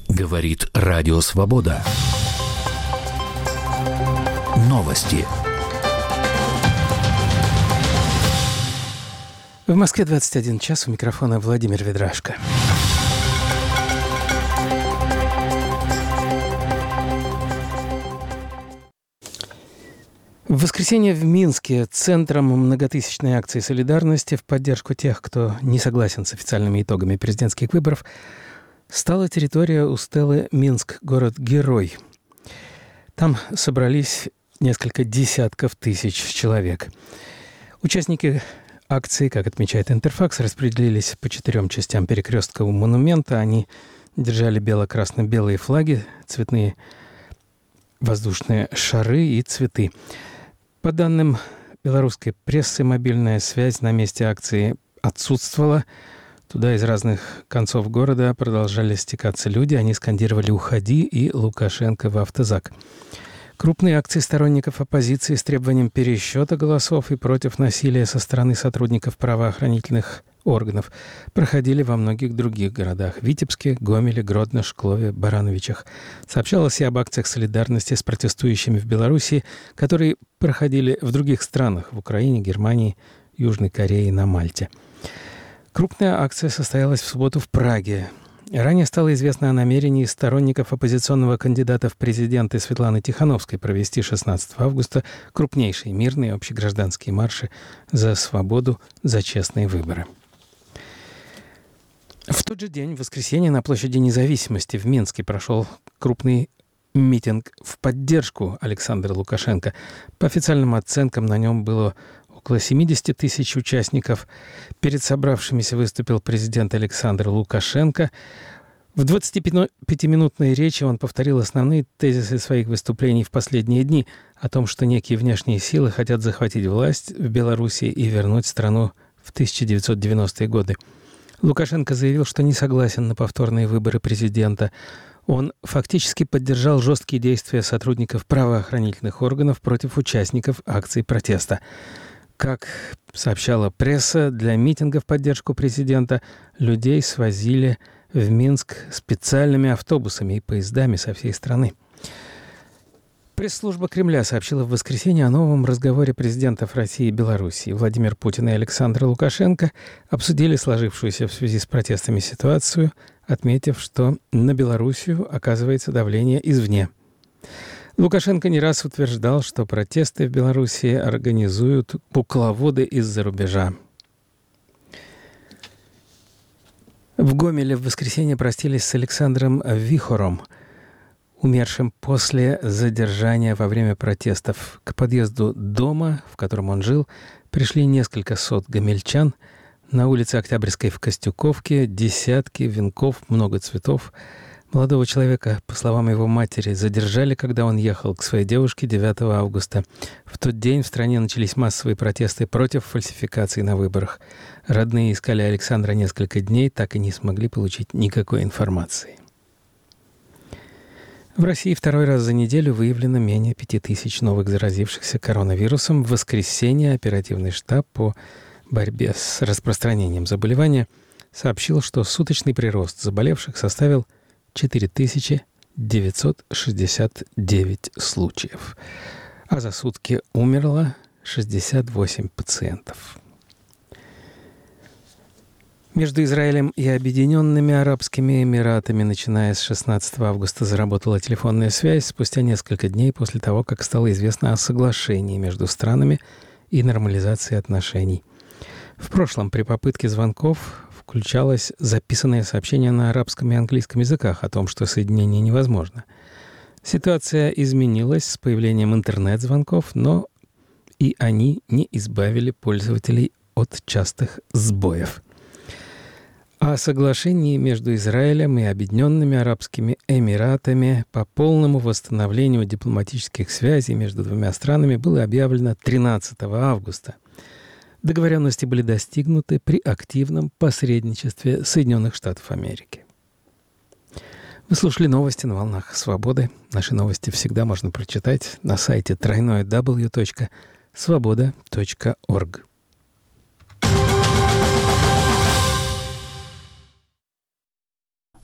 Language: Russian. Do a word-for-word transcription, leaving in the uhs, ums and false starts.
Говорит Радио Свобода. Новости. В Москве двадцать один час, у микрофона Владимир Ведрашко. В воскресенье в Минске центром многотысячной акции солидарности в поддержку тех, кто не согласен с официальными итогами президентских выборов, стала территория у стелы «Минск. Город-герой». Там собрались несколько десятков тысяч человек. Участники акции, как отмечает Интерфакс, распределились по четырем частям перекрестка у монумента. Они держали бело-красно-белые флаги, цветные воздушные шары и цветы. По данным белорусской прессы, мобильная связь на месте акции отсутствовала. Туда из разных концов города продолжали стекаться люди. Они скандировали «Уходи» и «Лукашенко в автозак». Крупные акции сторонников оппозиции с требованием пересчета голосов и против насилия со стороны сотрудников правоохранительных органов проходили во многих других городах – Витебске, Гомеле, Гродно, Шклове, Барановичах. Сообщалось и об акциях солидарности с протестующими в Беларуси, которые проходили в других странах – в Украине, Германии, Южной Корее и на Мальте. Крупная акция состоялась в субботу в Праге. Ранее стало известно о намерении сторонников оппозиционного кандидата в президенты Светланы Тихановской провести шестнадцатого августа крупнейшие мирные общегражданские марши за свободу, за честные выборы. В тот же день, в воскресенье, на площади Независимости в Минске прошел крупный митинг в поддержку Александра Лукашенко. По официальным оценкам на нем было около семьдесят тысяч участников. Перед собравшимися выступил президент Александр Лукашенко. В двадцатипятиминутной речи он повторил основные тезисы своих выступлений в последние дни о том, что некие внешние силы хотят захватить власть в Беларуси и вернуть страну в тысяча девятьсот девяностые годы. Лукашенко заявил, что не согласен на повторные выборы президента. Он фактически поддержал жесткие действия сотрудников правоохранительных органов против участников акций протеста. Как сообщала пресса, для митинга в поддержку президента людей свозили в Минск специальными автобусами и поездами со всей страны. Пресс-служба Кремля сообщила в воскресенье о новом разговоре президентов России и Белоруссии. Владимир Путин и Александр Лукашенко обсудили сложившуюся в связи с протестами ситуацию, отметив, что на Белоруссию оказывается давление извне. Лукашенко не раз утверждал, что протесты в Белоруссии организуют кукловоды из-за рубежа. В Гомеле в воскресенье простились с Александром Вихором, умершим после задержания во время протестов. К подъезду дома, в котором он жил, пришли несколько сот гомельчан. На улице Октябрьской в Костюковке десятки венков, много цветов. Молодого человека, по словам его матери, задержали, когда он ехал к своей девушке девятого августа. В тот день в стране начались массовые протесты против фальсификаций на выборах. Родные искали Александра несколько дней, так и не смогли получить никакой информации. В России второй раз за неделю выявлено менее пяти тысяч новых заразившихся коронавирусом. В воскресенье оперативный штаб по борьбе с распространением заболевания сообщил, что суточный прирост заболевших составил четыре тысячи девятьсот шестьдесят девять случаев, а за сутки умерло шестьдесят восемь пациентов. Между Израилем и Объединенными Арабскими Эмиратами, начиная с шестнадцатого августа, заработала телефонная связь спустя несколько дней после того, как стало известно о соглашении между странами и нормализации отношений. В прошлом при попытке звонков включалось записанное сообщение на арабском и английском языках о том, что соединение невозможно. Ситуация изменилась с появлением интернет-звонков, но и они не избавили пользователей от частых сбоев. О соглашении между Израилем и Объединенными Арабскими Эмиратами по полному восстановлению дипломатических связей между двумя странами было объявлено тринадцатого августа. Договоренности были достигнуты при активном посредничестве Соединенных Штатов Америки. Вы слушали новости на волнах Свободы. Наши новости всегда можно прочитать на сайте дабл ю дабл ю дабл ю точка свобода точка орг.